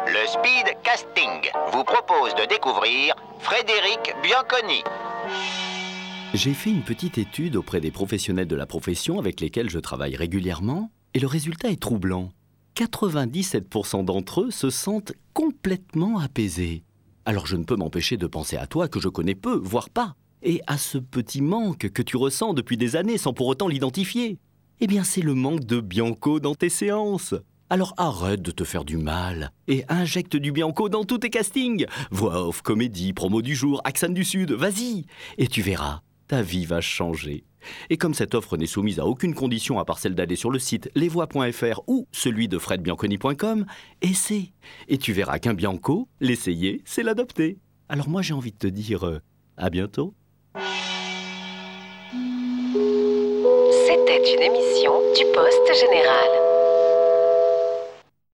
Le Speed Casting vous propose de découvrir Frédéric Bianconi. J'ai fait une petite étude auprès des professionnels de la profession avec lesquels je travaille régulièrement et le résultat est troublant. 97% d'entre eux se sentent complètement apaisés. Alors je ne peux m'empêcher de penser à toi que je connais peu, voire pas, et à ce petit manque que tu ressens depuis des années sans pour autant l'identifier. Eh bien c'est le manque de Bianco dans tes séances. Alors arrête de te faire du mal et injecte du Bianco dans tous tes castings. Voix off, comédie, promo du jour, accent du Sud, vas-y. Et tu verras, ta vie va changer. Et comme cette offre n'est soumise à aucune condition à part celle d'aller sur le site lesvoix.fr ou celui de fredbianconi.com, essaie. Et tu verras qu'un Bianco, l'essayer, c'est l'adopter. Alors moi j'ai envie de te dire à bientôt. C'était une émission du Poste Général.